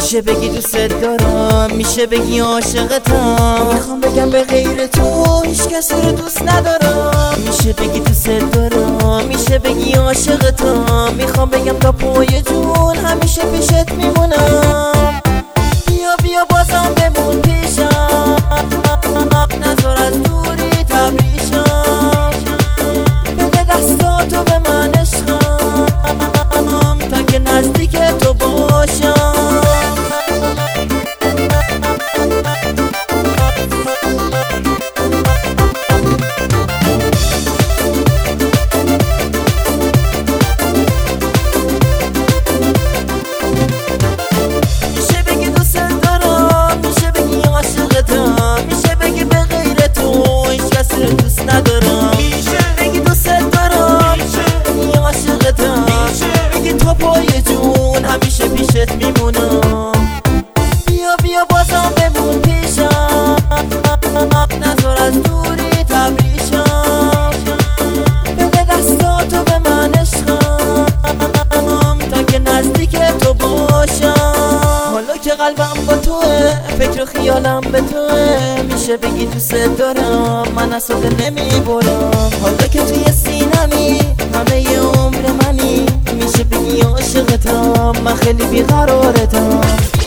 میشه بگی دوست دارم، میشه بگی عاشقتم. میخوام بگم به غیر تو هیچ کسی رو دوست ندارم. میشه بگی دوست دارم، میشه بگی عاشقتم. میخوام بگم تا پای جون همیشه پیشت میمونم. بیا بیا بازم بمون پیشم، نذار از دوری تبریشم. بده دستاتو به من عشقم تا که نزدیک تو باشم. همیشه پیشت میمونم. بیا بیا بازم بمون پیشم، نذار از دوری تبریشم. بده دستاتو به من عشقم تا که نزدیک تو باشم. حالا که قلبم با توه، فکر و خیالم به توه. میشه بگی دوست دارم، من از تو نمیبرم. حالا که توی سینمی همه ی عمر منی. میشه بگی عاشقتم، من خیلی بیقرارتم.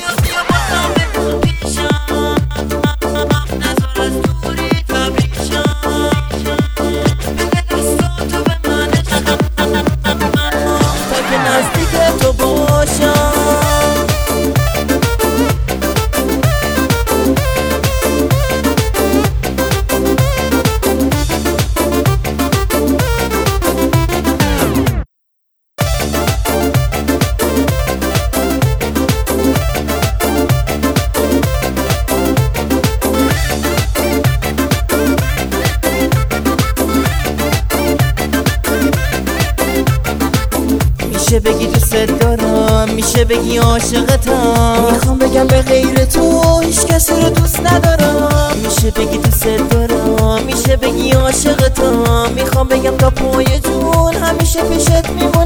میشه بگی دوست دارم، میشه بگی عاشقتم. میخوام بگم به غیر تو هیچ کسی رو دوست ندارم. میشه بگی دوست دارم، میشه بگی عاشقتم. میخوام بگم تا پای جون همیشه پیشت میمونم.